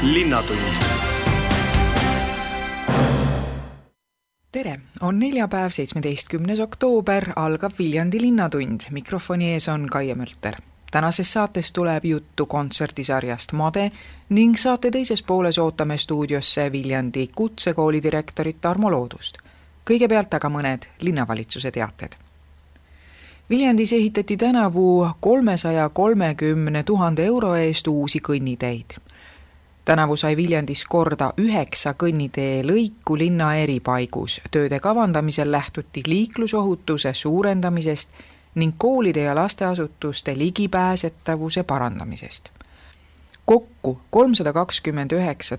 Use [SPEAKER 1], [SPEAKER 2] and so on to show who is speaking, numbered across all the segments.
[SPEAKER 1] Linnatund.
[SPEAKER 2] Tere! On neljapäev, 17. oktoober, algab Viljandi Linnatund. Mikrofoni ees on Kaie Mölter. Tänases saates tuleb juttu kontserdisarjast Made ning saate teises pooles ootame stuudiosse Viljandi kutsekooli direktorit Tarmo Loodust. Kõigepealt aga mõned linnavalitsuse teated. Viljandis ehitati tänavu 330 000 euro eest uusi kõnniteid. Tänavu sai Viljandis korda 9 kõnnitee lõiku linna eripaigus. Tööde kavandamisel lähtuti liiklusohutuse suurendamisest ning koolide ja lasteasutuste ligipääsetavuse parandamisest. Kokku 329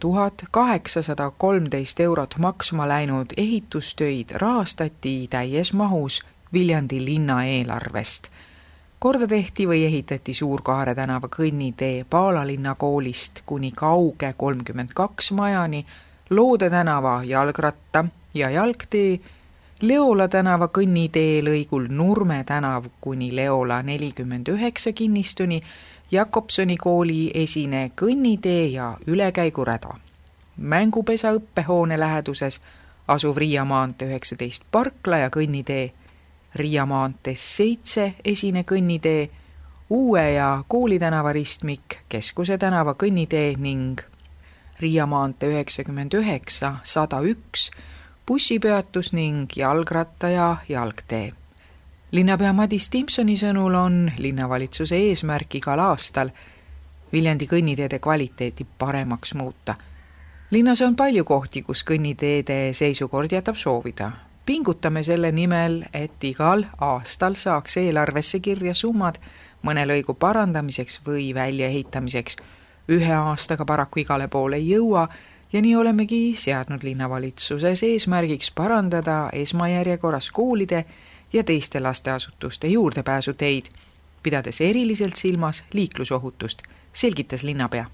[SPEAKER 2] 813 eurot maksma läinud ehitustöid rahastati täies mahus Viljandi linna eelarvest. Korda tehti või ehitati Suur-Kaare tänava kõnnitee Paalalinna koolist kuni Kauge 32 majani, Loode tänava jalgratta ja jalgtee, Leola tänava kõnnitee lõigul Nurme tänav kuni Leola 49 kinnistuni, Jakobsoni kooli esine kõnnitee ja ülekäigurada. Mängupesa õppehoone läheduses asuv Riia maantee 19 parkla ja kõnnitee, Riia maantees 7 esine kõnnitee, Uue ja Kooli tänava ristmik, Keskuse tänava kõnnitee ning Riia maantee 99, 101, bussipeatus ning jalgratta ja jalgtee. Linnapea Madis Timpsoni sõnul on linnavalitsuse eesmärk igal aastal Viljandi kõnniteede kvaliteeti paremaks muuta. Linnas on palju kohti, kus kõnniteede seisukord jätab soovida. Pingutame selle nimel, et igal aastal saaks eelarvesse kirja summad mõne lõigu parandamiseks või väljaehitamiseks. Ühe aastaga paraku igale poole ei jõua ja nii olemegi seadnud linnavalitsuses eesmärgiks parandada esmajärjekorras koolide ja teiste lasteasutuste juurdepääsuteid, pidades eriliselt silmas liiklusohutust, selgitas linnapea.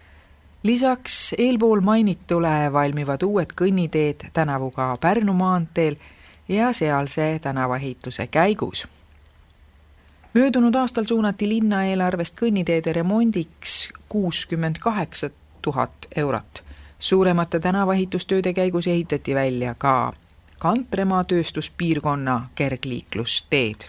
[SPEAKER 2] Lisaks eelpool mainitule valmivad uued kõnniteed tänavu ka Pärnu maanteel ja sealse tänavaehituse käigus. Möödunud aastal suunati linna eelarvest kõnniteede remondiks 68 000 eurot. Suuremate tänavaehitustööde käigus ehitati välja ka Kantremaa tööstuspiirkonna kergliiklusteed.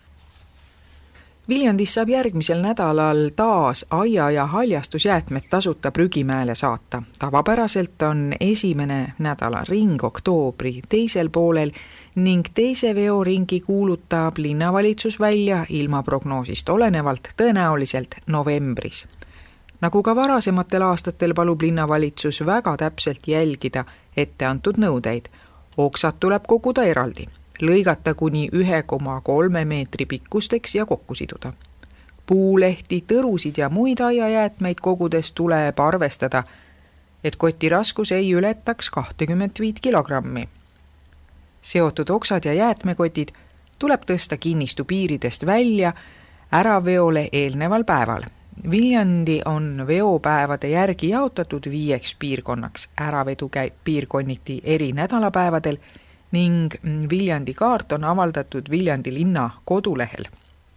[SPEAKER 2] Viljandis saab järgmisel nädalal taas aia- ja haljastusjäätmed tasuta prügimäele saata. Tavapäraselt on esimene nädala ring oktoobri teisel poolel ning teise veoringi kuulutab linnavalitsus välja ilmaprognoosist olenevalt tõenäoliselt novembris. Nagu ka varasematel aastatel palub linnavalitsus väga täpselt jälgida ette antud nõudeid. Oksad tuleb koguda eraldi. Lõigata kuni 1,3 meetri pikkusteks ja kokku siduda. Puulehti, tõrusid ja muid aiajäätmeid kogudes tuleb arvestada, et koti raskus ei ületaks 25 kilogrammi. Seotud oksad ja jäätmekotid tuleb tõsta kinnistu piiridest välja äraveole eelneval päeval. Viljandi on veopäevade järgi jaotatud 5 piirkonnaks. Äravedu käib piirkonniti eri nädalapäevadel ning Viljandi kaart on avaldatud Viljandi linna kodulehel.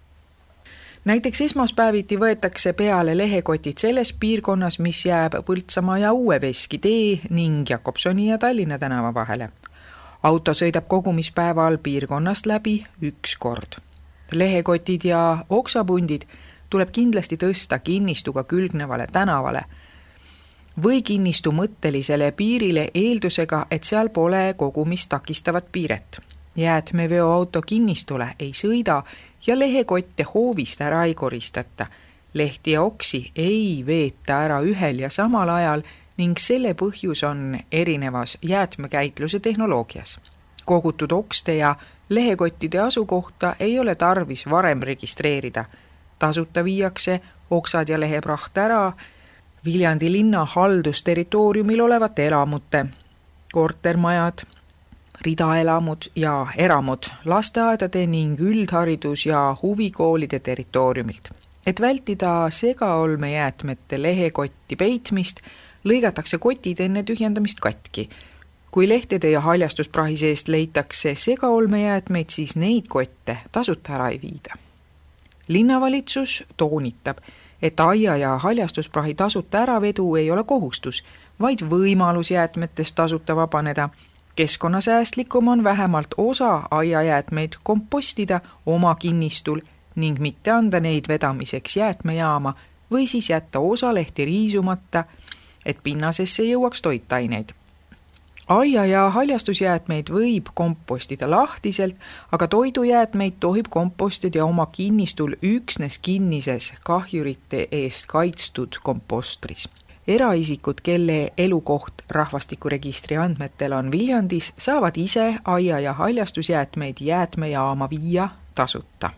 [SPEAKER 2] Näiteks esmaspäeviti võetakse peale lehekotid selles piirkonnas, mis jääb Põltsamaa ja Uue Veski tee ning Jakobsoni ja Tallinna tänava vahele. Auto sõidab kogumispäeval piirkonnast läbi 1 kord. Lehekotid ja oksapundid tuleb kindlasti tõsta kinnistuga külgnevale tänavale või kinnistu mõttelisele piirile eeldusega, et seal pole kogumist takistavat piiret. Jäätmeveoauto kinnistule ei sõida ja lehekotte hoovist ära ei koristata. Lehti ja oksi ei veeta ära ühel ja samal ajal ning selle põhjus on erinevas jäätmekäitluse tehnoloogias. Kogutud okste ja lehekottide asukohta ei ole tarvis varem registreerida. Tasuta viiakse oksad ja lehepraht ära Viljandi linna haldusterritooriumil olevate elamute, kortermajad, ridaelamud ja eramud, lasteaedade ning üldharidus- ja huvikoolide territooriumilt. Et vältida segaolmejäätmete lehekotti peitmist, lõigatakse kotid enne tühjendamist katki. Kui lehtede ja haljastusprahi seest leitakse segaolmejäätmeid, siis neid kotte tasuta ära ei viida. Linnavalitsus toonitab, et aia- ja haljastusprahi tasuta äravedu ei ole kohustus, vaid võimalus jäätmetest tasuta vabaneda. Keskkonnasäästlikum on vähemalt osa aiajäätmeid kompostida oma kinnistul ning mitte anda neid vedamiseks jäätmejaama või siis jätta osa lehti riisumata, et pinnasesse jõuaks toitaineid. Aia- ja haljastusjäätmeid võib kompostida lahtiselt, aga toidujäätmeid tohib kompostida oma kinnistul üksnes kinnises kahjurite eest kaitstud kompostris. Eraisikud, kelle elukoht rahvastikuregistri andmetel on Viljandis, saavad ise aia- ja haljastusjäätmeid jäätmejaama viia tasuta.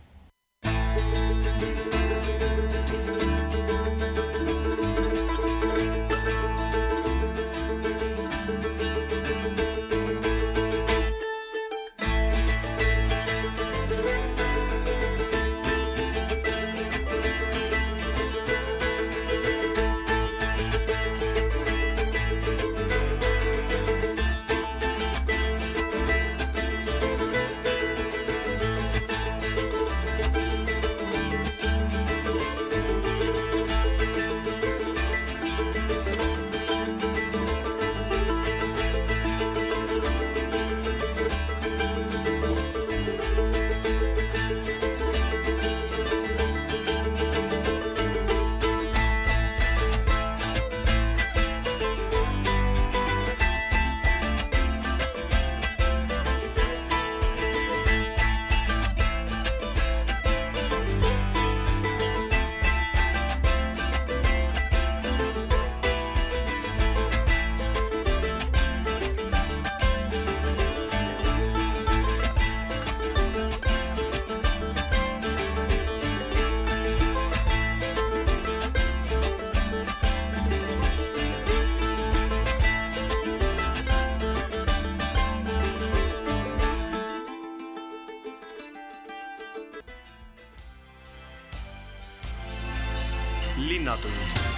[SPEAKER 1] Linnatund.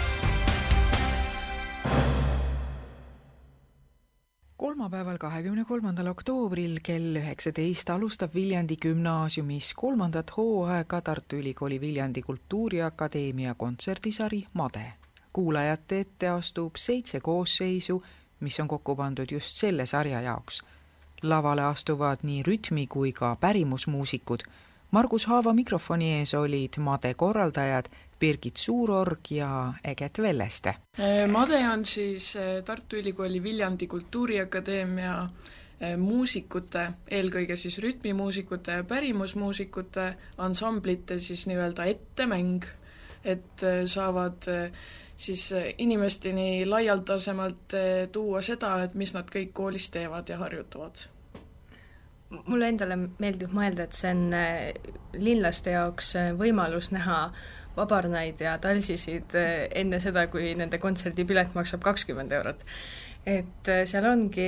[SPEAKER 2] Kolmapäeval 23. oktoobril kell 19 alustab Viljandi gümnaasiumis 3. hooaega Tartu Ülikooli Viljandi Kultuuriakadeemia kontserdisari Made. Kuulajate ette astub 7 koosseisu, mis on kokku pandud just selle sarja jaoks. Lavale astuvad nii rütmi kui ka pärimusmuusikud. Margus Haava mikrofoni ees olid Made korraldajad Birgit Suurorg ja Eget Velleste.
[SPEAKER 3] Made on siis Tartu Ülikooli Viljandi Kultuuriakadeemia muusikute, eelkõige siis rütmimuusikute ja pärimusmuusikute ansamblite siis nii-öelda ettemäng, et saavad siis inimesteni laialdasemalt tuua seda, et mis nad kõik koolis teevad ja harjutavad.
[SPEAKER 4] Mulle endale meeldib mõelda, et see on linlaste jaoks võimalus näha vabarnaid ja talsisid enne seda, kui nende kontserdipilet maksab 20 eurot. Et seal ongi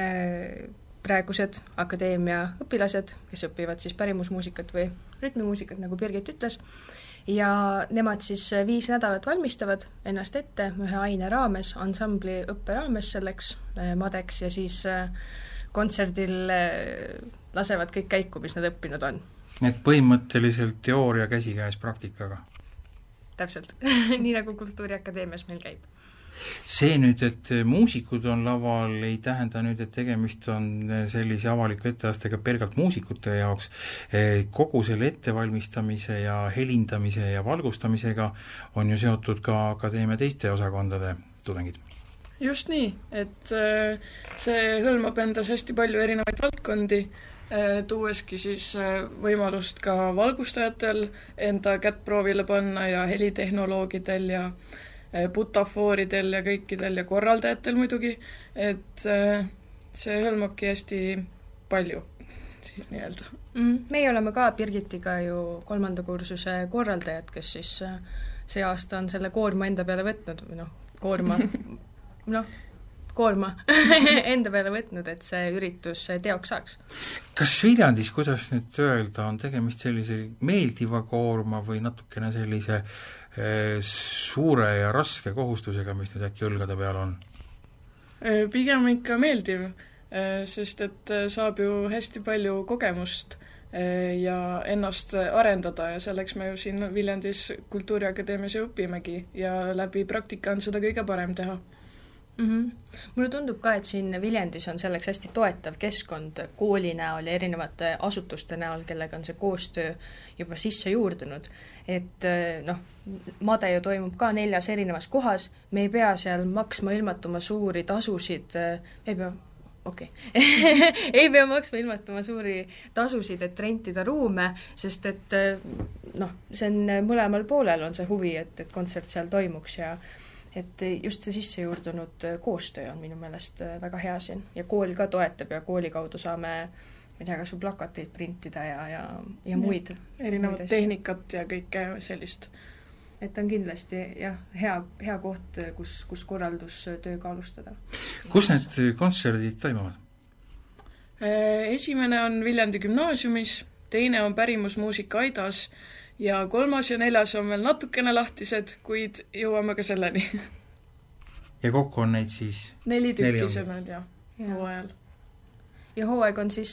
[SPEAKER 4] praegused akadeemia õpilased, kes õpivad siis pärimusmuusikat või rütmimuusikat, nagu Birgit ütles, ja nemad siis 5 nädalat valmistavad ennast ette ühe aine raames, ansambli õppe raames selleks Madeks ja siis kontserdil lasevad kõik käiku, mis nad õppinud on.
[SPEAKER 5] Et põhimõtteliselt teooria käsikäes praktikaga.
[SPEAKER 4] Täpselt, nii nagu Kultuuriakadeemias meil käib.
[SPEAKER 5] See nüüd, et muusikud on laval, ei tähenda nüüd, et tegemist on sellise avaliku etteastega pelgalt muusikute jaoks. Kogu selle ettevalmistamise ja helindamise ja valgustamisega on ju seotud ka akadeemia teiste osakondade tudengid.
[SPEAKER 3] Just nii, et see hõlmab endas hästi palju erinevaid valdkondi, tuueski siis võimalust ka valgustajatel enda kätt proovile panna ja helitehnoloogidel ja butafooridel ja kõikidel ja korraldajatel muidugi, et see hõlmabki hästi palju siis nii-öelda.
[SPEAKER 4] Meie oleme ka Birgitiga ju 3. kursuse korraldajad, kes siis see aasta on selle koorma enda peale võtnud, koorma enda peale võtnud, et see üritus teoks saaks.
[SPEAKER 5] Kas Viljandis, kuidas nüüd öelda, on tegemist sellise meeldiva koorma või natukene sellise suure ja raske kohustusega, mis nüüd äkki õlgade peal on?
[SPEAKER 3] Pigem ikka meeldiv, sest et saab ju hästi palju kogemust ja ennast arendada ja selleks me ju siin Viljandis Kultuuriakadeemias ju õpimegi ja läbi praktika on seda kõige parem teha.
[SPEAKER 4] Mulle tundub ka, et siin Viljandis on selleks hästi toetav keskkond kooli näol ja erinevate asutuste näol, kellega on see koostöö juba sisse juurdunud. Et Made ju toimub ka 4 erinevas kohas, me ei pea seal maksma ilmatuma suuri tasusid, ei pea maksma ilmatuma suuri tasusid, et rentida ruume, sest et see on mõlemal poolel on see huvi, et kontsert seal toimuks ja et just see sisse juurdunud koostöö on minu meelest väga hea siin ja kool ka toetab ja kooli kaudu saame kas või plakateid printida ja muid.
[SPEAKER 3] Erinevat tehnikat ja kõike sellist.
[SPEAKER 4] Et on kindlasti hea koht, kus korraldustööga alustada.
[SPEAKER 5] Kus need kontserdid toimuvad?
[SPEAKER 3] Esimene on Viljandi gümnaasiumis, teine on Pärimusmuusika Aidas ja 3. ja 4. on veel natukene lahtised, kuid jõuame ka selleni.
[SPEAKER 5] Ja kokku on neid siis?
[SPEAKER 3] 4 tükki sellel hooajal.
[SPEAKER 4] Ja hooaeg on siis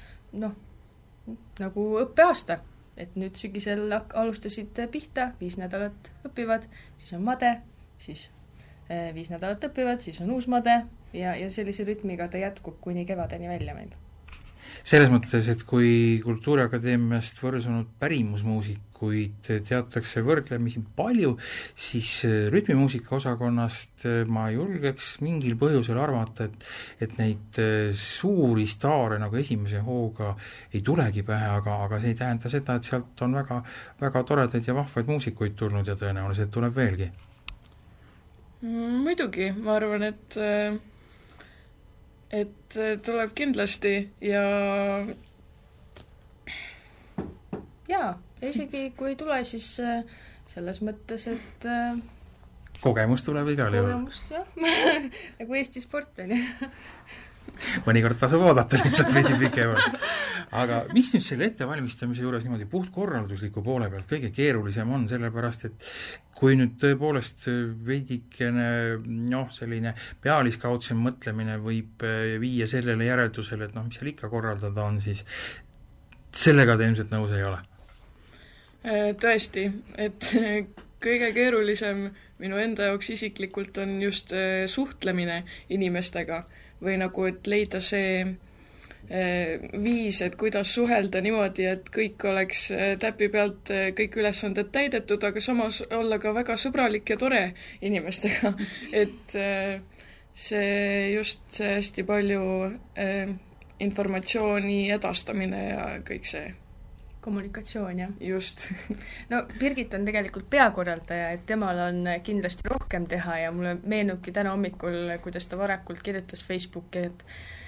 [SPEAKER 4] nagu õppeaasta. Et nüüd sügisel alustasid pihta, 5 nädalat õpivad, siis on Made, siis 5 nädalat õpivad, siis on uus Made ja sellise rütmiga ta jätkub kuni kevadeni välja meil.
[SPEAKER 5] Selles mõttes, et kui Kultuuriakadeemiast võrsunud pärimusmuusikuid teatakse võrdlemisi palju, siis rütmimuusika osakonnast ma julgeks mingil põhjusel arvata, et neid suuri staare nagu esimese hooga ei tulegi pähe, aga see ei tähenda seda, et sealt on väga, väga toredaid ja vahvaid muusikuid tulnud ja tõenäoliselt tuleb veelgi.
[SPEAKER 3] Muidugi, ma arvan, et tuleb kindlasti ja
[SPEAKER 4] isegi kui ei tule, siis selles mõttes, et
[SPEAKER 5] kogemus tuleb igal juhul.
[SPEAKER 4] Kogemust, nagu Eesti sport on
[SPEAKER 5] mõnikord tasub oodata lihtsalt veidi pikemalt. Aga mis nüüd selle ettevalmistamise juures niimoodi puhtkorraldusliku poole pealt kõige keerulisem on, sellepärast et kui nüüd tõepoolest veidikene selline pealiskaudsem mõtlemine võib viia sellele järeldusele, et mis seal ikka korraldada on, siis sellega te ilmselt nõus ei ole?
[SPEAKER 3] Tõesti, et kõige keerulisem minu enda jaoks isiklikult on just suhtlemine inimestega või nagu, et leida see viis, et kuidas suhelda niimoodi, et kõik oleks täpi pealt kõik ülesanded täidetud, aga samas olla ka väga sõbralik ja tore inimestega. Et see hästi palju informatsiooni edastamine ja kõik see.
[SPEAKER 4] Kommunikatsioon, jah.
[SPEAKER 3] Just.
[SPEAKER 4] No Birgit on tegelikult peakorraldaja, et temal on kindlasti rohkem teha ja mulle meenubki täna hommikul, kuidas ta varakult kirjutas Facebooki, et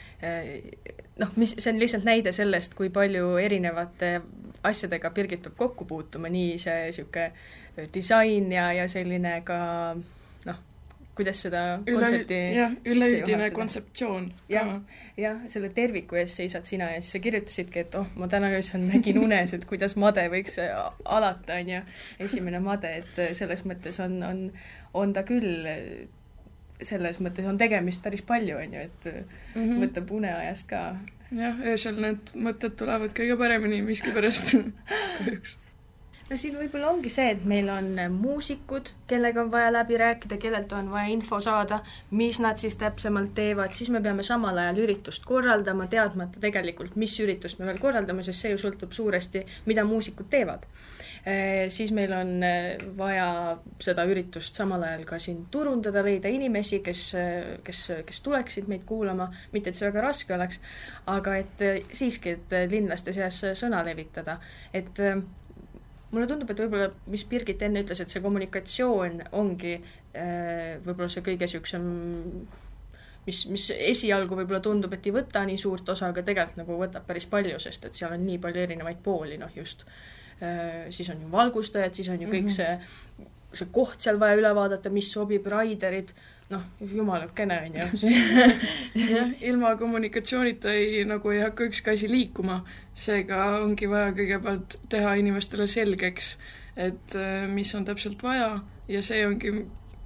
[SPEAKER 4] see on lihtsalt näide sellest, kui palju erinevate asjadega Birgit peab kokku puutuma, nii see siuke disain ja selline ka kuidas seda kontsepti
[SPEAKER 3] üleüldine kontseptsioon.
[SPEAKER 4] Ja selle terviku ees seisad sina ja siis sa kirjutasidki, et ma täna öösel nägin unes, et kuidas Made võiks alata, on ja esimene Made, et selles mõttes on ta küll, selles mõttes on tegemist päris palju, on ju, et võtab uneajast ka.
[SPEAKER 3] Jah, öösel need mõtted tulevad kõige paremini miskipärast kahjuks.
[SPEAKER 4] No siin võib-olla ongi see, et meil on muusikud, kellega on vaja läbi rääkida, kellelt on vaja info saada, mis nad siis täpsemalt teevad, siis me peame samal ajal üritust korraldama, teadmata tegelikult, mis üritust me veel korraldame, sest see ju sõltub suuresti, mida muusikud teevad. Siis meil on vaja seda üritust samal ajal ka siin turundada, leida inimesi, kes tuleksid meid kuulama, mitte et see väga raske oleks, aga et siiski, et linlaste seas sõna levitada, et mulle tundub, et võib-olla, mis Birgit enne ütles, et see kommunikatsioon ongi võib-olla see kõige süüksem, mis esialgu võib-olla tundub, et ei võta nii suurt osa, aga tegelikult nagu võtab päris palju, sest et seal on nii palju erinevaid pooli, just siis on ju valgustajad, siis on ju kõik see koht seal vaja üle vaadata, mis sobib, raiderid, jumalukene on ju.
[SPEAKER 3] Ilma kommunikatsioonita ei hakka ükski asi liikuma, seega ongi vaja kõigepealt teha inimestele selgeks, et mis on täpselt vaja ja see ongi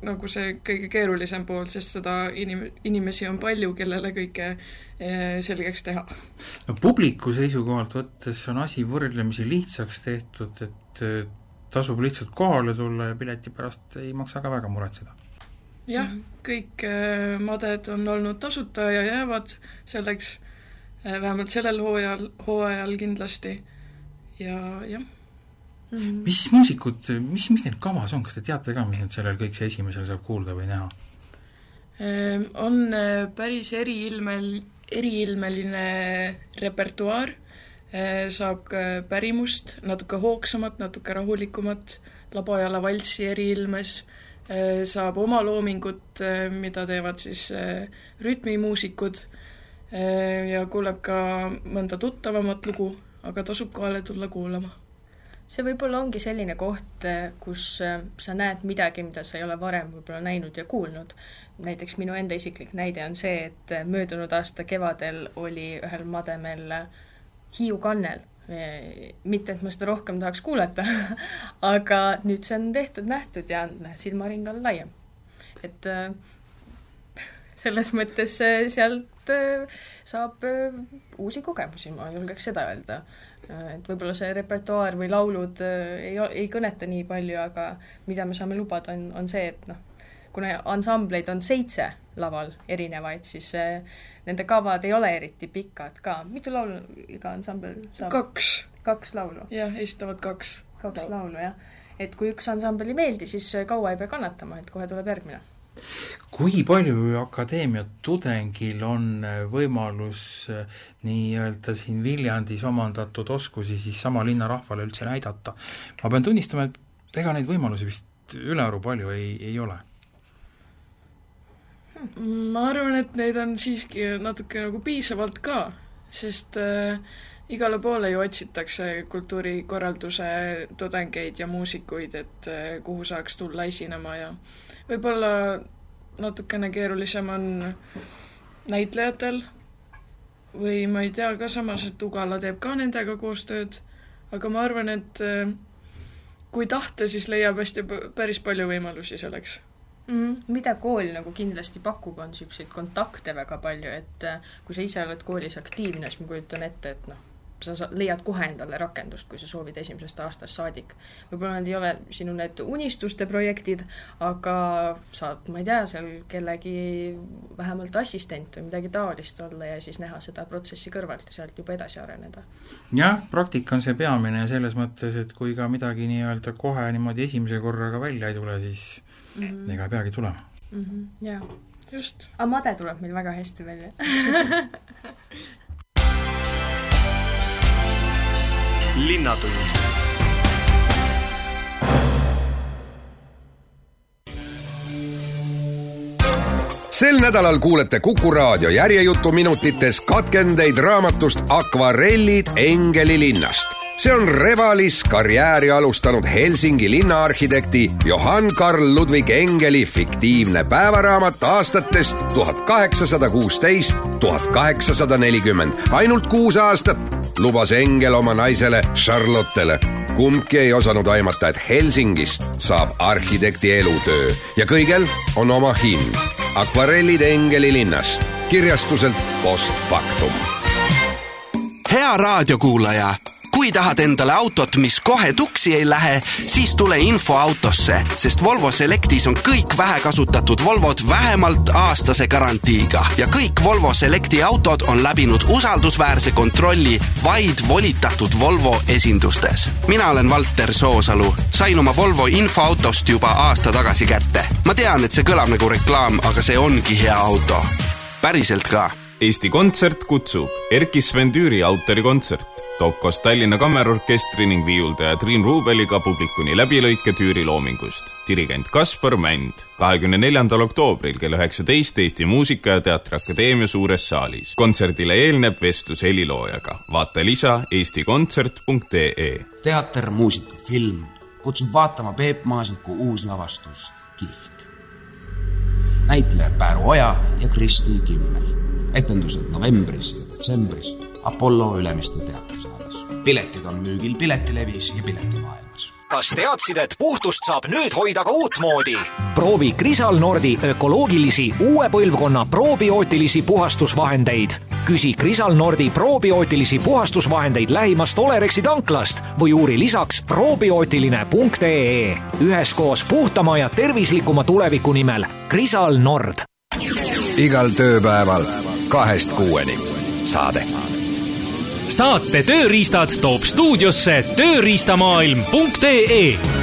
[SPEAKER 3] nagu see kõige keerulisem pool, sest seda inimesi on palju, kellele kõike selgeks teha.
[SPEAKER 5] No publiku seisukohalt võttes on asi võrdlemisi lihtsaks tehtud, et tasub lihtsalt kohale tulla ja pileti pärast ei maksa ka väga muretseda.
[SPEAKER 3] Jah, kõik maded on olnud tasuta ja jäävad selleks vähemalt sellel hooajal kindlasti ja jah.
[SPEAKER 5] Mis muusikud, mis neil kavas on, kas te teate ka, mis need sellel kõik see esimesel saab kuulda või näha?
[SPEAKER 3] On päris eriilmeline repertuaar, saab pärimust, natuke hoogsamat, natuke rahulikumat, Labajala valssi eriilmes, saab oma loomingut, mida teevad siis rütmimuusikud ja kuuleb ka mõnda tuttavamat lugu, aga tasub kohale tulla kuulama.
[SPEAKER 4] See võib-olla ongi selline koht, kus sa näed midagi, mida sa ei ole varem võib-olla näinud ja kuulnud. Näiteks minu enda isiklik näide on see, et möödunud aasta kevadel oli ühel mademel Hiiu kannel. Mitte, et ma seda rohkem tahaks kuulata, aga nüüd see on tehtud, nähtud ja silmaring on laiem. Et selles mõttes sealt saab uusi kogemusi, ma julgeks seda öelda. Et võib-olla see repertuaar või laulud ei kõneta nii palju, aga mida me saame lubada on see, et kuna ansambleid on 7 laval erinevaid, siis nende kavad ei ole eriti pikad ka. Mitu laulu iga ansambel saab? 2 laulu.
[SPEAKER 3] Jah, esitavad 2
[SPEAKER 4] laulu, jah. Et kui üks ansambel ei meeldi, siis kaua ei pea kannatama, et kohe tuleb järgmine.
[SPEAKER 5] Kui palju akadeemia tudengil on võimalus nii-öelda siin Viljandis omandatud oskusi siis sama linna rahvale üldse näidata? Ma pean tunnistama, et ega neid võimalusi vist ülearu palju ei ole.
[SPEAKER 3] Ma arvan, et neid on siiski natuke nagu piisavalt ka, sest igale poole ju otsitakse kultuurikorralduse tudengeid ja muusikuid, et kuhu saaks tulla esinema ja võib-olla natukene keerulisem on näitlejatel või ma ei tea ka samas, et Ugala teeb ka nendega koostööd, aga ma arvan, et kui tahta, siis leiab päris palju võimalusi selleks.
[SPEAKER 4] Mida kool nagu kindlasti pakub, on selliseid kontakte väga palju, et kui sa ise oled koolis aktiivne, siis ma kujutan ette, et sa leiad kohe endale rakendust, kui sa soovid esimesest aastast saadik. Võib-olla nad ei ole sinu need unistuste projektid, aga saad, ma ei tea, seal kellegi vähemalt assistent või midagi taolist olla ja siis näha seda protsessi kõrvalt ja sealt juba edasi areneda.
[SPEAKER 5] Jah, praktika on see peamine ja selles mõttes, et kui ka midagi nii-öelda kohe niimoodi esimese korraga välja ei tule, siis ega peagi tulema.
[SPEAKER 4] Jah.
[SPEAKER 3] Just.
[SPEAKER 4] Aga made tuleb meil väga hästi välja.
[SPEAKER 1] Linnatund.
[SPEAKER 6] Sel nädalal kuulete Kuku Raadio järjejutuminutites katkendeid raamatust Akvarellid Engeli linnast. See on Revalis karjääri alustanud Helsingi linnaarhitekti Johann Karl Ludwig Engeli fiktiivne päevaraamat aastatest 1816-1840. Ainult 6 aastat lubas Engel oma naisele Charlottele. Kumbki ei osanud aimata, et Helsingist saab arhitekti elutöö ja kõigel on oma hind. Akvarellid Engeli linnast, kirjastuselt Post Factum.
[SPEAKER 1] Hea raadiokuulaja! Kui tahad endale autot, mis kohe tuksi ei lähe, siis tule Infoautosse, sest Volvo Selectis on kõik vähekasutatud Volvod vähemalt aastase garantiiga. Ja kõik Volvo Selecti autod on läbinud usaldusväärse kontrolli vaid volitatud Volvo esindustes. Mina olen Valter Soosalu. Sain oma Volvo Infoautost juba aasta tagasi kätte. Ma tean, et see kõlab nagu reklaam, aga see ongi hea auto. Päriselt ka.
[SPEAKER 7] Eesti Kontsert kutsub Erki Sven Tüüri autorikontsert. Toob koos Tallinna Kammerorkestri ning viiuldaja Triin Ruubeliga publikuni läbilõike Tüüri loomingust. Dirigent Kaspar Mänd. 24. oktoobril kell 19 Eesti Muusika- ja Teatriakadeemia suures saalis. Kontserdile eelneb vestlus heliloojaga. Vaata lisa eestikontsert.ee.
[SPEAKER 8] Teater, muusika, film kutsub vaatama Peep Maasiku uuslavastust Kihk. Näitlejad Pääru Oja ja Kristi Kimmel. Etendused novembris ja detsembris Apollo Ülemiste teatrisaalis. Piletid on müügil Piletilevis ja Piletimaailmas.
[SPEAKER 9] Kas teadsid, et puhtust saab nüüd hoida ka uutmoodi? Proovi Crisal Nordi ökoloogilisi uue põlvkonna probiootilisi puhastusvahendeid. Küsi Crisal Nordi probiootilisi puhastusvahendeid lähimast Olerexi tanklast või uuri lisaks probiootiline.ee. Üheskoos puhtama ja tervislikuma tuleviku nimel Crisal Nord.
[SPEAKER 6] Igal tööpäeval 2-6 saade.
[SPEAKER 10] Saate tööriistad toob stuudiosse tööriistamaailm.ee.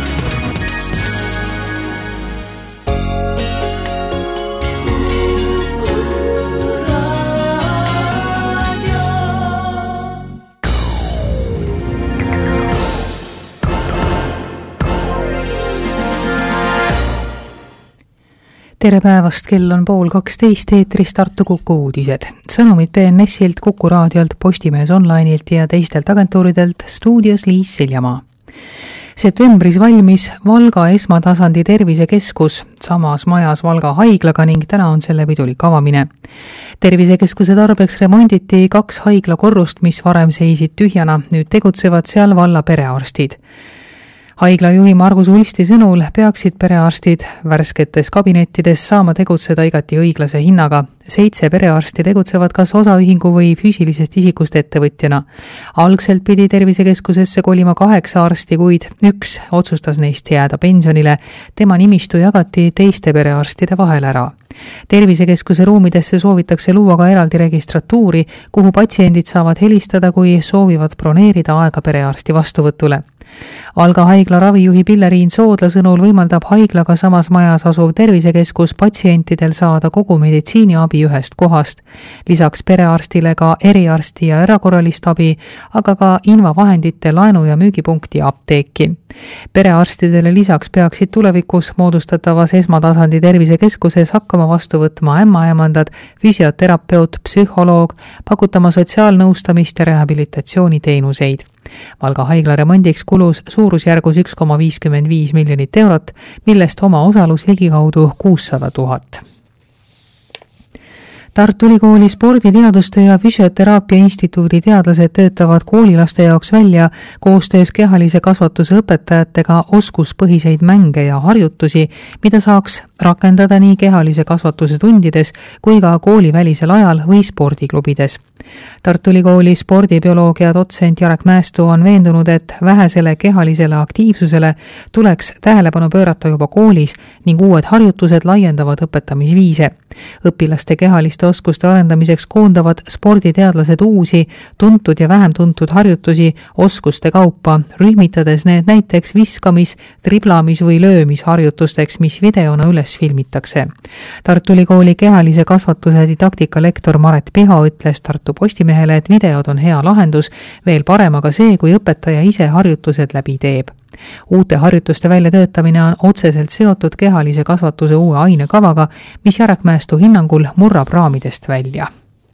[SPEAKER 11] Tere päevast, kell on 11:30 eetris Tartu Kuku uudised. Sõnumid BNS-ilt, Kuku raadiolt, Postimees online'ilt ja teistelt agentuuridelt, stuudios Liis Siljamaa. Septembris valmis Valga esmatasandi tervisekeskus, samas majas Valga haiglaga ning täna on selle pidulik avamine. Tervisekeskuse tarbeks remonditi 2 haiglakorrust, mis varem seisid tühjana, nüüd tegutsevad seal valla perearstid. Haiglajuhi Margus Ulsti sõnul peaksid perearstid värsketes kabinettides saama tegutseda igati õiglase hinnaga. 7 perearsti tegutsevad kas osaühingu või füüsilisest isikust ettevõtjana. Algselt pidi tervisekeskusesse kolima 8 arsti, kuid 1 otsustas neist jääda pensionile. Tema nimistu jagati teiste perearstide vahel ära. Tervisekeskuse ruumidesse soovitakse luua ka eraldi registratuuri, kuhu patsiendid saavad helistada, kui soovivad broneerida aega perearsti vastuvõtule. Valga haigla ravijuhi Pilleriin Soodla sõnul võimaldab haiglaga samas majas asuv tervisekeskus patsientidel saada kogu meditsiiniabi ühest kohast. Lisaks perearstile ka eriarsti ja erakorralist abi, aga ka invavahendite laenu- ja müügipunkti ja apteeki. Perearstidele lisaks peaksid tulevikus moodustatavas esmatasandi tervisekeskuses hakkama vastu võtma ämmaemandad, füsioterapeut, psühholoog, pakutama sotsiaalnõustamist ja rehabilitatsiooniteenuseid. Valga haigla remondiks kulus suurusjärgus 1,55 miljonit eurot, millest oma osalus ligikaudu 600 000. Tartu Ülikooli sporditeaduste ja füsioteraapia instituudi teadlased töötavad koolilaste jaoks välja koostöös kehalise kasvatuse õpetajatega oskuspõhiseid mänge ja harjutusi, mida saaks rakendada nii kehalise kasvatuse tundides kui ka koolivälisel ajal või spordiklubides. Tartu Ülikooli spordibioloogia dotsent Jarek Mäestu on veendunud, et vähesele kehalisele aktiivsusele tuleks tähelepanu pöörata juba koolis ning uued harjutused laiendavad õpetamisviise. Õpilaste kehaliste oskuste arendamiseks koondavad sporditeadlased uusi, tuntud ja vähem tuntud harjutusi oskuste kaupa, rühmitades need näiteks viskamis, triblamis või löömisharjutusteks, mis videona üles filmitakse. Tartu Ülikooli kehalise kasvatuse didaktika lektor Maret Piho ütles Tartu Postimehele, et videod on hea lahendus, veel parem aga see, kui õpetaja ise harjutused läbi teeb. Uute harjutuste väljatöötamine on otseselt seotud kehalise kasvatuse uue ainekavaga, mis Jarek Mäestu hinnangul murrab raamidest välja.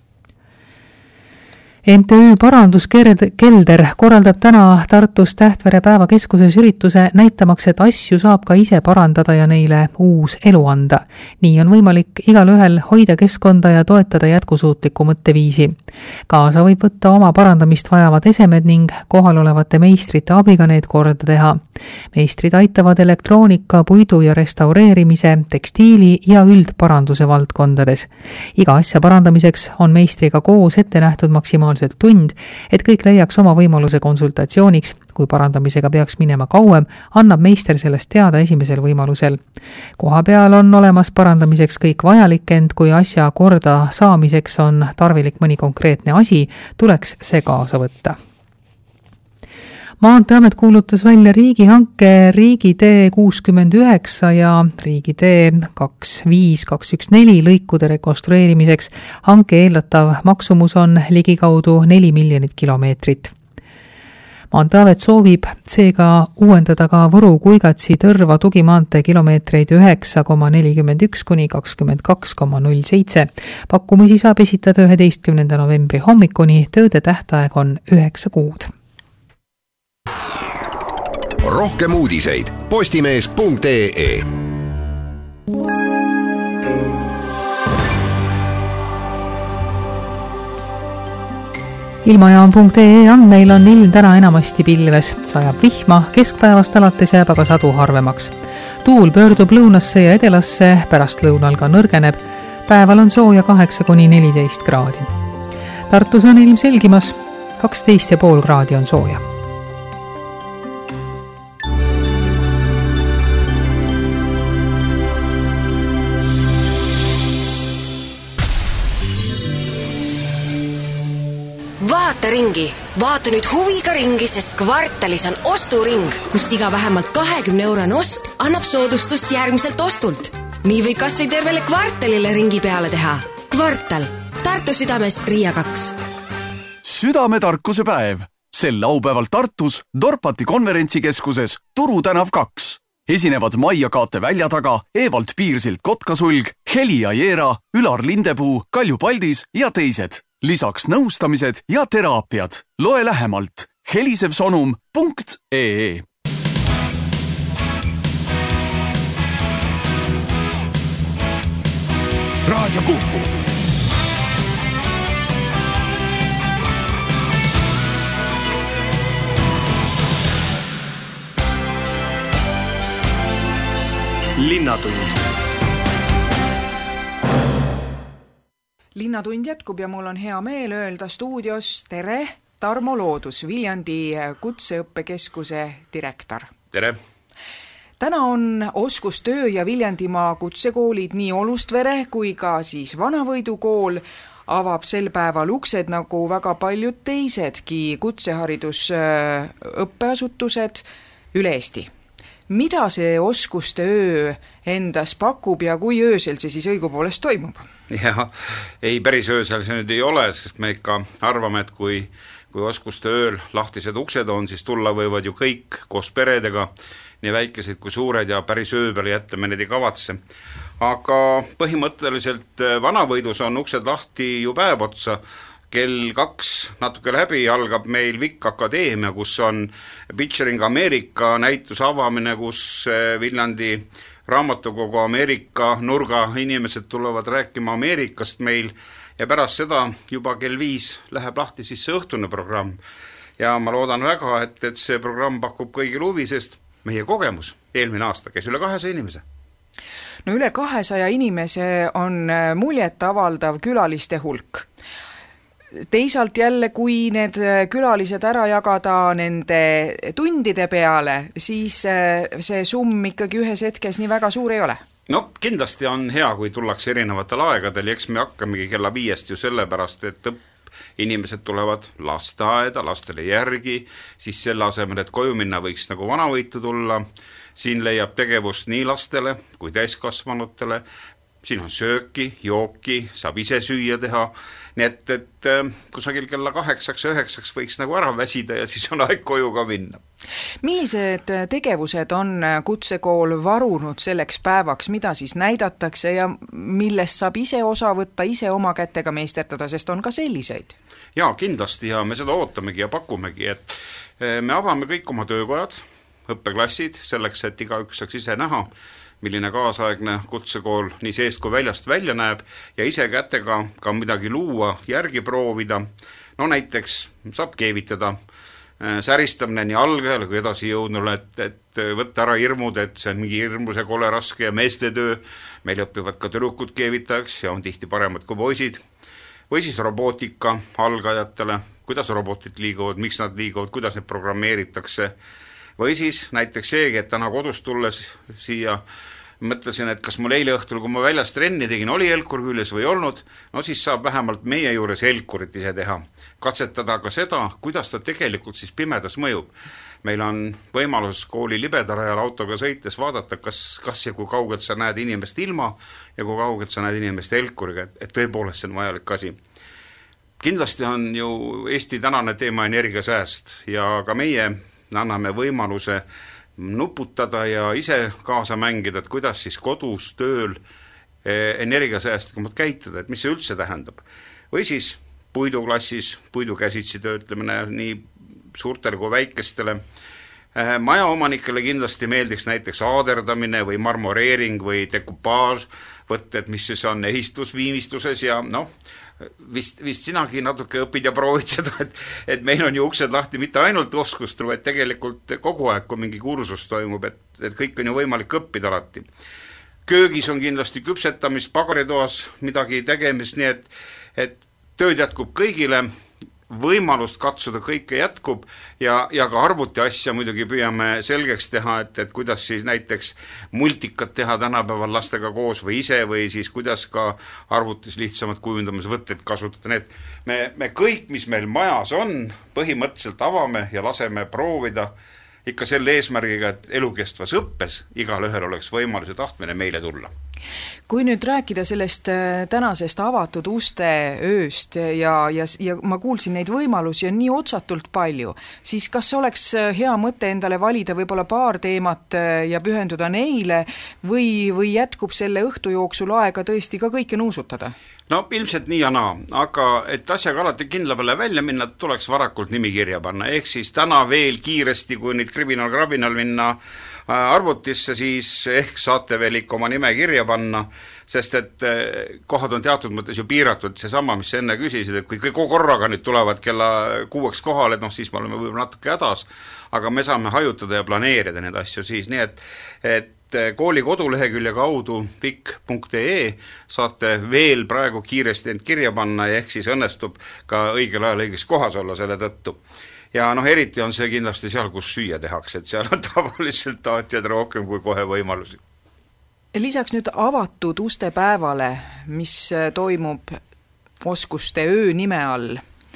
[SPEAKER 11] MTÜ Paranduskelder korraldab täna Tartus Tähtvere päevakeskuses ürituse näitamaks, et asju saab ka ise parandada ja neile uus elu anda. Nii on võimalik igalühel hoida keskkonda ja toetada jätkusuutlikku mõtteviisi. Kaasa võib võtta oma parandamist vajavad esemed ning kohalolevate meistrite abiga need korda teha. Meistrid aitavad elektroonika, puidu ja restaureerimise, tekstiili ja üldparanduse valdkondades. Iga asja parandamiseks on meistriga koos ette nähtud maksimaalselt tund, et kõik leiaks oma võimaluse konsultatsiooniks. Kui parandamisega peaks minema kauem, annab meister sellest teada esimesel võimalusel. Koha peal on olemas parandamiseks kõik vajalik, ent kui asja korda saamiseks on tarvilik mõni konkreetne asi, tuleks see kaasa võtta. Maanteeamet kuulutas välja riigihanke riigitee 69 ja riigitee 25214 lõikude rekonstrueerimiseks. Hanke eeldatav maksumus on ligikaudu 4 miljonit kilomeetrit. Maanteeamet soovib seega uuendada ka Võru-Kuigatsi Tõrva tugimaantee kilomeetreid 9,41 kuni 22,07. Pakkumisi saab esitada 11. novembri hommikuni, tööde tähtaeg on 9 kuud.
[SPEAKER 6] Rohkem uudiseid postimees.ee.
[SPEAKER 11] ilmajaam.ee andmeil on ilm täna enamasti pilves, sajab vihma, keskpäevast alates jääb aga sadu harvemaks. Tuul pöördub lõunasse ja edelasse, pärast lõunal ka nõrgeneb, päeval on sooja 8–14 kraadi. Tartus on ilm selgimas, 12,5 kraadi on sooja.
[SPEAKER 12] Vaata ringi, vaata nüüd huviga ringi, sest Kvartalis on osturing, kus iga vähemalt 20 € ost annab soodustust järgmiselt ostult. Nii või kas või tervele Kvartalile ringi peale teha. Kvartal, Tartu südames Riia 2.
[SPEAKER 13] Südametarkuse päev. Sel laupäeval Tartus Dorpati konverentsikeskuses Turu tänav 2. Esinevad Maia Kaate välja taga, Evald Piirsilt Kotkasulg, Heli Ajera, Ülar Lindepuu, Kalju Paldis ja teised. Lisaks nõustamised ja teraapiad. Loe lähemalt helisevsonum.ee.
[SPEAKER 6] Raadio Kuku.
[SPEAKER 2] Linnatund. Linnatund jätkub ja mul on hea meel öelda stuudios tere, Tarmo Loodus, Viljandi kutseõppekeskuse direktor.
[SPEAKER 14] Tere!
[SPEAKER 2] Täna on oskustöö ja Viljandimaa kutsekoolid nii Olustvere kui ka siis Vanavõidu kool avab sel päeval uksed nagu väga paljud teisedki kutseharidusõppeasutused üle Eesti. Mida see oskustöö endas pakub ja kui öösel see siis õigupoolest toimub?
[SPEAKER 14] Ja, ei päris öösel see nüüd ei ole, sest me ikka arvame, et kui oskustööl lahtised uksed on, siis tulla võivad ju kõik koos peredega, nii väikesed kui suured ja päris öö peale jätta me need ei kavatse. Aga põhimõtteliselt Vanavõidus on uksed lahti ju päev otsa, kell 2 natuke läbi algab meil VIK Akadeemia, kus on Picturing America näituse avamine, kus Viljandi raamatukogu Ameerika nurga inimesed tulevad rääkima Ameerikast meil ja pärast seda juba kell 5 läheb lahti siis see õhtune programm. Ja ma loodan väga, et see programm pakub kõigil huvi, sest meie kogemus eelmine aasta käis üle 200 inimese.
[SPEAKER 2] No üle 200 inimese on muljet avaldav külaliste hulk. Teisalt jälle, kui need külalised ära jagada nende tundide peale, siis see summ ikkagi ühes hetkes nii väga suur ei ole.
[SPEAKER 14] No kindlasti on hea, kui tullakse erinevatel aegadel ja eks me hakkamegi kella 5 ju sellepärast, et inimesed tulevad lasteaeda, lastele järgi, siis selle asemel, et koju minna võiks nagu Vanavõitu tulla, siin leiab tegevust nii lastele kui täiskasvanutele, siin on sööki, jooki, saab ise süüa teha, nii et kusagil kella 8-9 võiks nagu ära väsida ja siis on aeg koju ka minna.
[SPEAKER 2] Millised tegevused on kutsekool varunud selleks päevaks, mida siis näidatakse ja millest saab ise osa võtta, ise oma kätega meisterdada, sest on ka selliseid?
[SPEAKER 14] Jaa, kindlasti ja me seda ootamegi ja pakumegi, et me avame kõik oma töökojad, õppeklassid, selleks, et igaüks saaks ise näha, milline kaasaegne kutsekool nii seest kui väljast välja näeb ja ise kätega ka midagi luua, järgi proovida. No näiteks saab keevitada, säristamine nii algajale kui edasi jõudnule, et võtta ära hirmud, et see on mingi hirmuse kole raske ja meeste töö. Meil õpivad ka tüdrukud keevitajaks ja on tihti paremad kui poisid. Või siis robootika algajatele, kuidas robotid liiguvad, miks nad liiguvad, kuidas need programmeeritakse. Või siis näiteks seegi, et täna kodust tulles siia mõtlesin, et kas mul eile õhtul, kui ma väljas trenni tegin, oli helkur küljes või olnud, no siis saab vähemalt meie juures helkurit ise teha. Katsetada ka seda, kuidas ta tegelikult siis pimedas mõjub. Meil on võimalus kooli libedarajal autoga sõites vaadata, kas ja kui kaugelt sa näed inimest ilma ja kui kaugelt sa näed inimest helkuriga, et tõepoolest see on vajalik asi. Kindlasti on ju Eesti tänane teema energiasääst ja ka meie anname võimaluse nuputada ja ise kaasa mängida, et kuidas siis kodus tööl energiasäästlikumalt käituda, et mis see üldse tähendab. Või siis puiduklassis, puidukäsitsi töötlemine nii suurtele kui väikestele, Majaomanikele kindlasti meeldiks näiteks aaderdamine või marmoreering või dekupaaž, võtted, mis siis on ehistusviimistluses ja vist sinagi natuke õpid ja proovid seda, et meil on ju uksed lahti mitte ainult oskustel, vaid tegelikult kogu aeg, kui mingi kursus toimub, et kõik on ju võimalik õppida alati. Köögis on kindlasti küpsetamis, pagaritoas midagi tegemist, nii et tööd jätkub kõigile, võimalust katsuda kõike jätkub ja ka arvuti asja muidugi püüame selgeks teha, et kuidas siis näiteks multikat teha tänapäeval lastega koos või ise või siis kuidas ka arvutis lihtsamad kujundamisvõtted kasutada. Need me kõik, mis meil majas on, põhimõtteliselt avame ja laseme proovida ikka selle eesmärgiga, et elukestvas õppes igal ühel oleks võimalus ja tahtmine meile tulla.
[SPEAKER 2] Kui nüüd rääkida sellest tänasest avatud uste ööst ja ma kuulsin neid võimalusi on nii otsatult palju, siis kas oleks hea mõte endale valida võib-olla paar teemat ja pühenduda neile või jätkub selle õhtu jooksul aega tõesti ka kõike nuusutada?
[SPEAKER 14] No ilmselt nii ja naa, aga et asjaga alati kindla peale välja minna, tuleks varakult nimi kirja panna, ehk siis täna veel kiiresti, kui nüüd kriminal-krabinal minna arvutisse, siis ehk saate veel ikka oma nime kirja panna, sest et kohad on teatud mõttes ju piiratud, seesama, mis enne küsisid, et kui kõik korraga nüüd tulevad kella 6 kohale, siis me oleme võib-olla natuke hädas, aga me saame hajutada ja planeerida neid asju siis, nii et kooli kodulehekülje kaudu vik.ee saate veel praegu kiiresti end kirja panna ja ehk siis õnnestub ka õigel ajal õiges kohas olla selle tõttu. Ja eriti on see kindlasti seal, kus süüa tehakse, et seal on tavaliselt taatjad rohkem kui kohe võimalusi.
[SPEAKER 2] Lisaks nüüd avatud uste päevale, mis toimub oskuste öö nime all,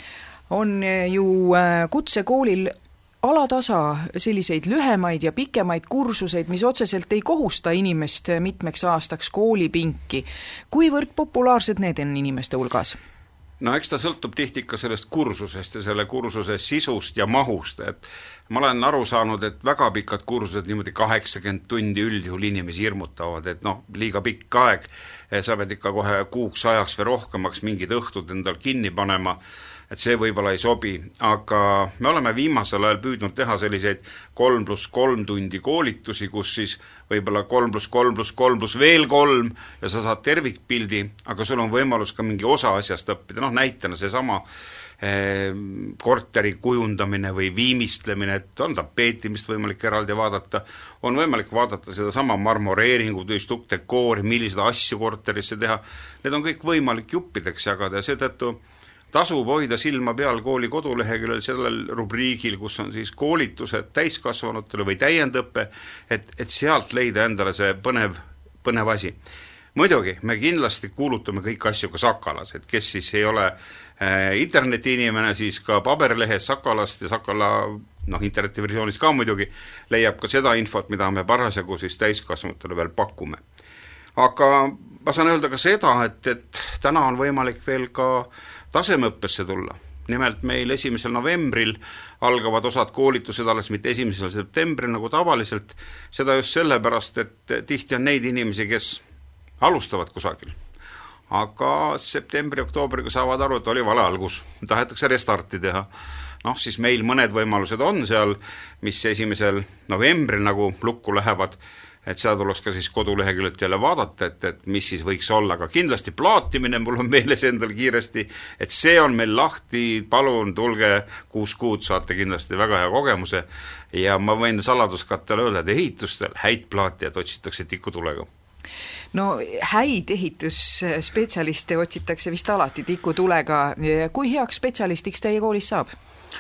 [SPEAKER 2] on ju kutsekoolil alatasa selliseid lühemaid ja pikemaid kursuseid, mis otseselt ei kohusta inimest mitmeks aastaks koolipinki. Kuivõrd populaarsed need on inimeste hulgas?
[SPEAKER 14] No eks ta sõltub tihti ikka sellest kursusest ja selle kursuse sisust ja mahust, et ma olen aru saanud, et väga pikad kursused niimoodi 80 tundi üldjuhul inimesi hirmutavad, et liiga pikk aeg, sa pead ikka kohe kuuks ajaks või rohkemaks mingid õhtud endal kinni panema, et see võib-olla ei sobi, aga me oleme viimasel ajal püüdnud teha selliseid 3+3 tundi koolitusi, kus siis võib-olla 3+3+3+ veel 3 ja sa saad tervikpildi, aga sul on võimalus ka mingi osa asjast õppida, näitena seesama korteri kujundamine või viimistlemine, et on tapeetimist võimalik eraldi vaadata, on võimalik vaadata seda sama marmoreeringu, dekoori, millised asju korterisse teha, need on kõik võimalik juppideks jagada ja seetõttu tasub hoida silma peal kooli koduleheküljel sellel rubriigil, kus on siis koolitused täiskasvanutele või täiendõppe, et sealt leida endale see põnev asi. Muidugi, me kindlasti kuulutame kõik asju ka Sakalas, et kes siis ei ole internetiinimene, siis ka paberlehes Sakalast ja Sakala internetiversioonis ka muidugi leiab ka seda infot, mida me parasjagu siis täiskasvanutele veel pakume. Aga ma saan öelda ka seda, et täna on võimalik veel ka tasemeõppesse tulla. Nimelt meil 1. novembril algavad osad koolitused alles mitte 1. septembril nagu tavaliselt, seda just sellepärast, et tihti on neid inimesi, kes alustavad kusagil. Aga septembri-oktoobriga saavad aru, et oli vale algus, tahetakse restarti teha. Siis meil mõned võimalused on seal, mis 1. novembril nagu lukku lähevad, et seda tuleks ka siis koduleheküljelt jälle vaadata, et mis siis võiks olla, aga kindlasti plaatimine mul on meeles endal kiiresti, et see on meil lahti, palun tulge 6 kuud, saate kindlasti väga hea kogemuse ja ma võin saladuskattel öelda, et ehitustel häid plaatijad otsitakse tikutulega.
[SPEAKER 2] No häid ehitusspetsialiste otsitakse vist alati tikutulega. Kui heaks spetsialistiks teie koolis saab?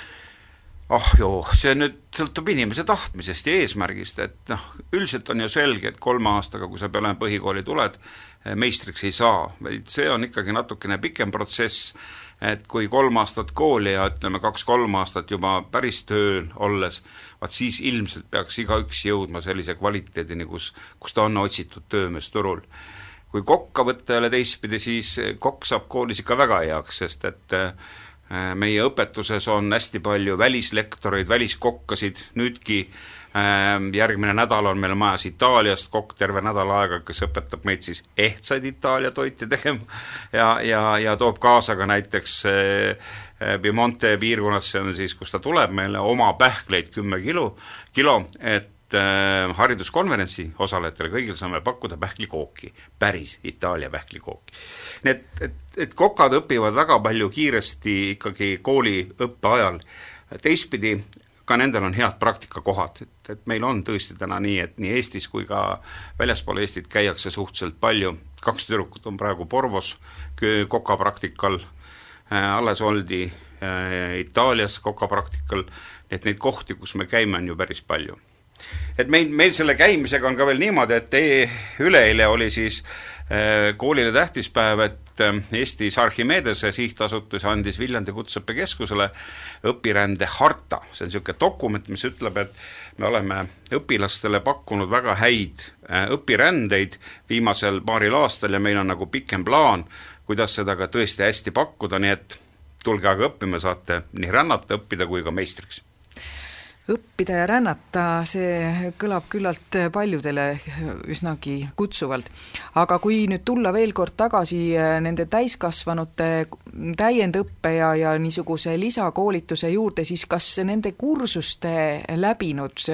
[SPEAKER 14] See nüüd sõltub inimese tahtmisest ja eesmärgist, et üldiselt on ju selge, et 3 aastaga, kui sa peale põhikooli tuled, meistriks ei saa, vaid see on ikkagi natukene pikem protsess, et kui 3 aastat kooli ja ütleme 2-3 aastat juba päris tööl olles, siis ilmselt peaks igaüks jõudma sellise kvaliteedini, kus ta on otsitud töömees turul. Kui kokka võtta jälle teistpidi, siis kokk saab koolis ikka väga heaks, sest et meie õpetuses on hästi palju välislektoreid, väliskokkasid, nüüdki Järgmine nädal on meil majas Itaaliast kokk terve nädal aega, kes õpetab meid siis ehtsaid Itaalia toite tegema ja toob kaasa ka näiteks Piemonte piirkonnas, see on siis, kus ta tuleb meile oma pähkleid 10 kilo, et hariduskonverentsi osalejatele kõigil saame pakkuda pähklikooki, päris Itaalia pähklikooki. Nii et kokad õpivad väga palju kiiresti ikkagi kooli õppe ajal. Teistpidi ka nendel on head praktikakohad, et meil on tõesti täna nii, et nii Eestis kui ka väljaspool Eestit käiakse suhteliselt palju. 2 tüdrukut on praegu Porvos kokapraktikal, alles oldi Itaalias kokapraktikal, et neid kohti, kus me käime, on ju päris palju. Et meil selle käimisega on ka veel niimoodi, et üleeile oli siis koolile tähtispäev, et Eestis Archimedese sihtasutus andis Viljandi Kutseõppekeskusele õpirände harta. See on niisugune dokument, mis ütleb, et me oleme õpilastele pakkunud väga häid õpirändeid viimasel paaril aastal ja meil on nagu pikem plaan, kuidas seda ka tõesti hästi pakkuda, nii et tulge aga õppima, saate nii rännata, õppida kui ka meistriks.
[SPEAKER 2] Õppida ja rännata, see kõlab küllalt paljudele üsnagi kutsuvalt. Aga kui nüüd tulla veel kord tagasi nende täiskasvanute täiendõppe ja niisuguse lisakoolituse juurde, siis kas nende kursuste läbinud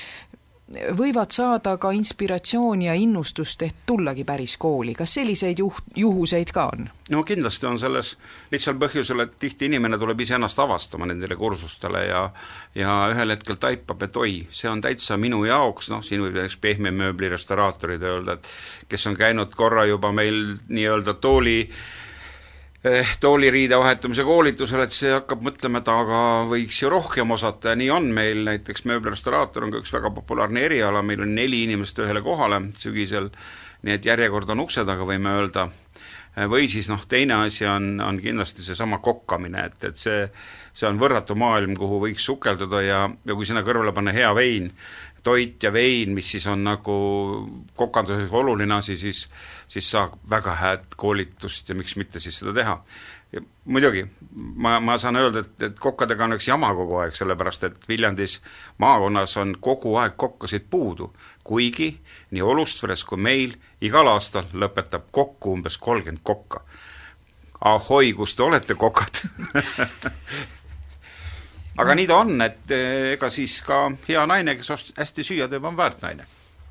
[SPEAKER 2] võivad saada ka inspiratsiooni ja innustust, et tullagi päris kooli? Kas selliseid juhuseid ka on?
[SPEAKER 14] No kindlasti on selles lihtsal põhjusel, et tihti inimene tuleb ise ennast avastama nendele kursustele ja ühel hetkel taipab, et oi, see on täitsa minu jaoks, siin võib näiteks pehme mööbli restauraatorid öelda, et kes on käinud korra juba meil nii-öelda tooliriide vahetamise koolitusel, et see hakkab mõtlema, et aga võiks ju rohkem osata ja nii on meil, näiteks mööblirestauraator on ka üks väga populaarne eriala, meil on 4 inimest ühele kohale sügisel, nii et järjekord on ukse taga, võime öelda, või siis teine asi on kindlasti see sama kokkamine, et see on võrratu maailm, kuhu võiks sukelduda ja kui sinna kõrvale panna hea vein, toit ja vein, mis siis on nagu kokanduses oluline asi, siis saab väga hääd koolitust ja miks mitte siis seda teha. Ja muidugi, ma saan öelda, et kokkadega on üks jama kogu aeg, sellepärast et Viljandis maakonnas on kogu aeg kokkasid puudu, kuigi nii Olustveres kui meil igal aastal lõpetab kokku umbes 30 kokka. Ahoi, kus te olete kokad? Aga nii ta on, et ega siis ka hea naine, kes hästi süüa teeb, on väärt naine.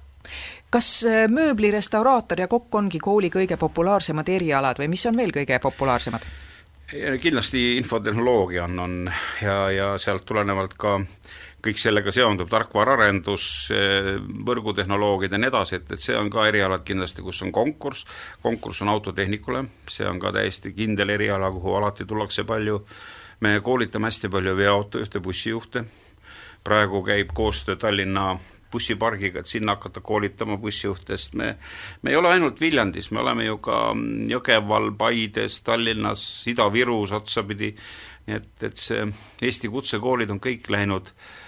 [SPEAKER 2] Kas mööblirestauraator ja kokk ongi kooli kõige populaarsemad erialad või mis on veel kõige populaarsemad?
[SPEAKER 14] Kindlasti infotehnoloogia on ja sealt tulenevalt ka kõik sellega seondub, tarkvararendus, võrgutehnoloogid ja nii edasi, et see on ka erialad kindlasti, kus on konkurss on autotehnikule, see on ka täiesti kindel eriala, kuhu alati tullakse palju. Me koolitame hästi palju veoautojuhte, bussijuhte. Praegu käib koostöö Tallinna bussipargiga, et sinna hakata koolitama bussijuhtest. Me ei ole ainult Viljandis, me oleme ju ka Jõgeval, Paides, Tallinnas, Ida-Virus otsapidi. Nii et see Eesti kutsekoolid on kõik läinud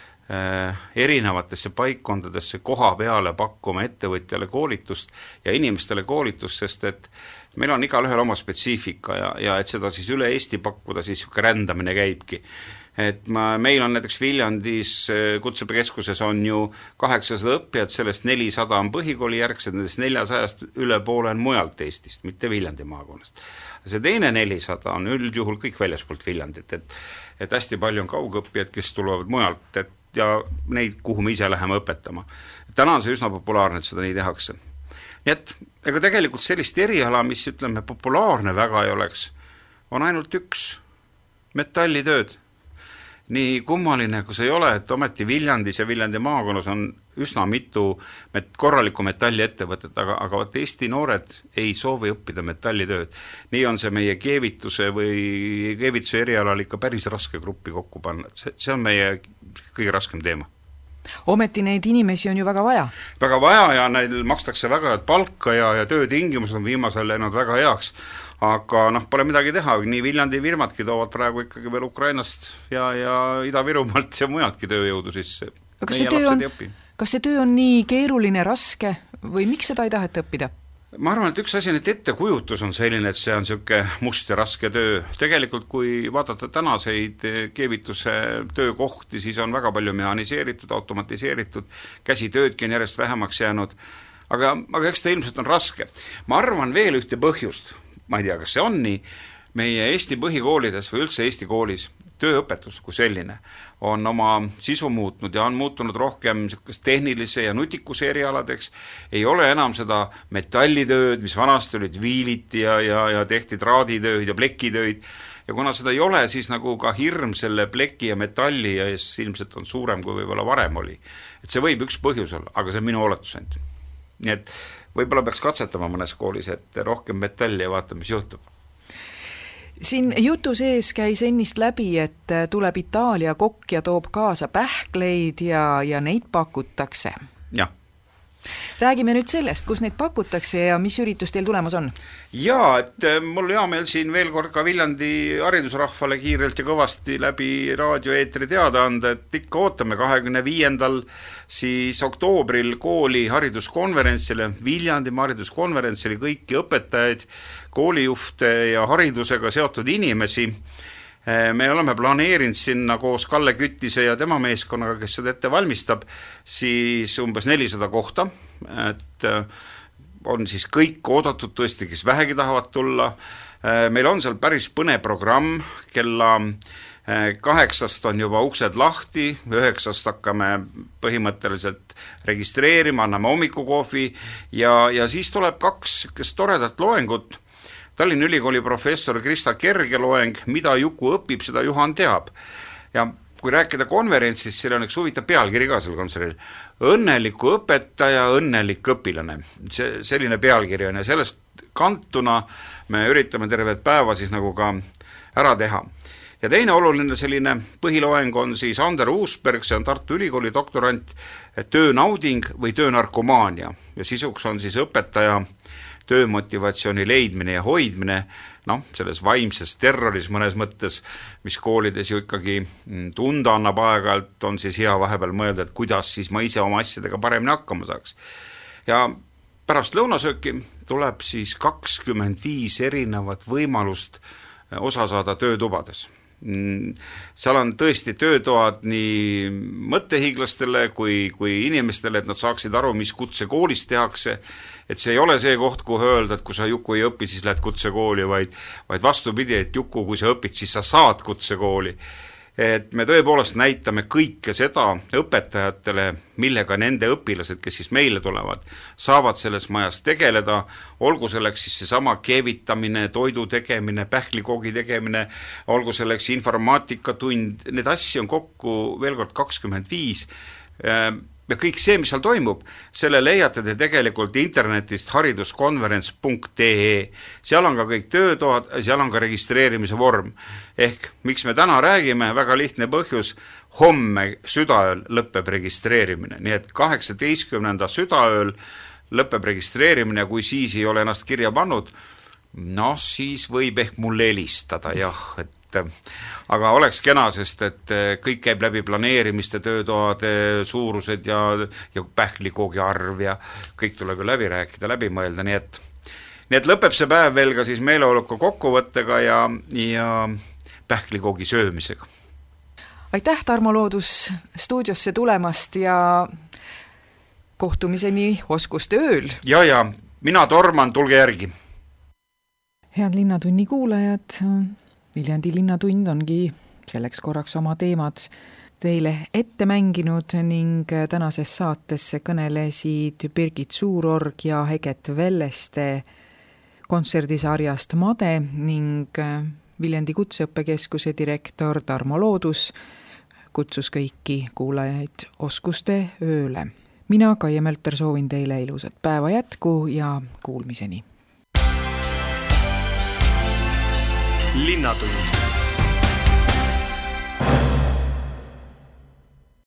[SPEAKER 14] erinevatesse paikkondadesse koha peale pakkuma ettevõtjale koolitust ja inimestele koolitust, sest et meil on igalühel oma spetsiifika ja et seda siis üle Eesti pakkuda, siis rändamine käibki. Et meil on näiteks Viljandis Kutseõppekeskuses on ju 800 õppijat, sellest 400 on põhikooli järgsed, nendest 400 üle poole on mujalt Eestist, mitte Viljandi maakonnast. See teine 400 on üldjuhul kõik väljaspoolt Viljandit, et hästi palju on kaugõppijad, kes tulevad mujalt ja neid, kuhu me ise läheme õpetama. Täna on see üsna populaarne, et seda nii tehakse. Nii et ega tegelikult sellist eriala, mis ütleme populaarne väga ei oleks, on ainult üks metallitööd. Nii kummaline, kui see ei ole, et ometi Viljandis ja Viljandi maakonnas on üsna mitu korralikku metalliettevõtet, aga vaat Eesti noored ei soovi õppida metallitööd. Nii on see meie keevituse erialal ikka päris raske gruppi kokku panna. See on meie kõige raskem teema.
[SPEAKER 2] Ometi neid inimesi on ju väga vaja.
[SPEAKER 14] Väga vaja ja neil makstakse väga head palka ja töötingimused on viimasel läinud väga heaks. Aga pole midagi teha, nii Viljandi firmadki toovad praegu ikkagi veel Ukrainast ja Ida-Virumaalt ja mujaltki tööjõudu sisse.
[SPEAKER 2] Kas see töö on nii keeruline, raske või miks seda ei taheta õppida?
[SPEAKER 14] ma arvan, et üks asi, et ettekujutus on selline, et see on niisugune must ja raske töö. Tegelikult kui vaadata tänaseid keevituse töökohti, siis on väga palju mehaniseeritud, automatiseeritud, käsitöödki on järjest vähemaks jäänud, aga eks ta ilmselt on raske. Ma arvan veel ühte põhjust, ma ei tea, kas see on nii, meie Eesti põhikoolides või üldse Eesti koolis tööõpetus kui selline on oma sisu muutnud ja on muutunud rohkem tehnilise ja nutikuse erialadeks. Ei ole enam seda metallitööd, mis vanasti olid viiliti ja tehti traaditööd ja plekitööd. Ja kuna seda ei ole, siis nagu ka hirm selle pleki ja metalli ja ilmselt on suurem kui võib-olla varem oli. Et see võib üks põhjus olla, aga see on minu oletus ainult. Nii et võib-olla peaks katsetama mõnes koolis, et rohkem metalli ja vaata, mis juhtub.
[SPEAKER 2] Siin jutu sees käis ennist läbi, et tuleb Itaalia kokk ja toob kaasa pähkleid ja neid pakutakse.
[SPEAKER 14] Jah.
[SPEAKER 2] Räägime nüüd sellest, kus neid pakutakse ja mis üritus teil tulemas on?
[SPEAKER 14] Jaa, et mul hea meel siin veel kord ka Viljandi haridusrahvale kiirelt ja kõvasti läbi raadioeetri teada anda, et ikka ootame 25. siis oktoobril kooli hariduskonverentsile, Viljandimaa hariduskonverentsile kõiki õpetajaid, koolijuhte ja haridusega seotud inimesi. Me oleme planeerinud sinna koos Kalle Küttise ja tema meeskonnaga, kes seda ette valmistab, siis umbes 400 kohta, et on siis kõik oodatud tõesti, kes vähegi tahavad tulla. Meil on seal päris põnev programm, kella 8 on juba uksed lahti, 9 hakkame põhimõtteliselt registreerima, anname hommikukoofi ja siis tuleb 2 toredat loengut. Tallinna Ülikooli professor Krista Kerge loeng, mida Juku õpib, seda Juhan teab. Ja kui rääkida konverentsist, seal on üks huvitav pealkiri ka seal kontserdil. Õnneliku õpetaja, õnnelik õpilane. Selline pealkiri on ja sellest kantuna me üritame tervet päeva siis nagu ka ära teha. Ja teine oluline selline põhiloeng on siis Ander Uusberg, see on Tartu Ülikooli doktorant, töönauding või töönarkomaania. Ja sisuks on siis õpetaja töömotivatsiooni leidmine ja hoidmine, selles vaimses terroris mõnes mõttes, mis koolides ju ikkagi tunda annab aeg-ajalt, on siis hea vahepeal mõelda, et kuidas siis ma ise oma asjadega paremini hakkama saaks. Ja pärast lõunasööki tuleb siis 25 erinevat võimalust osa saada töötubades. Seal on tõesti töötoad nii mõttehiiglastele kui inimestele, et nad saaksid aru, mis kutsekoolis tehakse, et see ei ole see koht, kuhu öelda, et kui sa Juku ei õpi, siis lähed kutsekooli, vaid vastupidi, et Juku, kui sa õpid, siis sa saad kutsekooli. Et me tõepoolest näitame kõike seda õpetajatele, millega nende õpilased, kes siis meile tulevad, saavad selles majas tegeleda, olgu selleks siis seesama keevitamine, toidu tegemine, pähklikoogi tegemine, olgu selleks informaatikatund, need asju on kokku veel kord 25. Ja kõik see, mis seal toimub, selle leiate te tegelikult internetist hariduskonverents.ee. Seal on ka kõik töötoad, seal on ka registreerimise vorm. Ehk miks me täna räägime, väga lihtne põhjus, homme südaööl lõpeb registreerimine. Nii et 18. südaööl lõpeb registreerimine, kui siis ei ole ennast kirja pannud, siis võib ehk mulle helistada, jah, aga oleks kena, sest et kõik käib läbi planeerimiste, töötoade, suurused ja pähklikoogi arv ja kõik tuleb ju läbi rääkida, läbi mõelda, nii et lõpeb see päev veel ka siis meeleoluka kokkuvõttega ja pähklikoogi söömisega.
[SPEAKER 2] Aitäh, Tarmo Loodus, stuudiosse tulemast ja kohtumiseni Oskuste ööl.
[SPEAKER 14] Ja, mina torman, tulge järgi.
[SPEAKER 2] Head Linnatunni kuulajad, Viljandi linnatund ongi selleks korraks oma teemad teile ette mänginud ning tänases saatesse kõnelesid Birgit Suurorg ja Heget Velleste kontserdisarjast Made ning Viljandi Kutseõppekeskuse direktor Tarmo Loodus kutsus kõiki kuulajaid Oskuste ööle. Mina, Kaie Mölter, soovin teile ilusat päeva jätku ja kuulmiseni.
[SPEAKER 10] Linnatund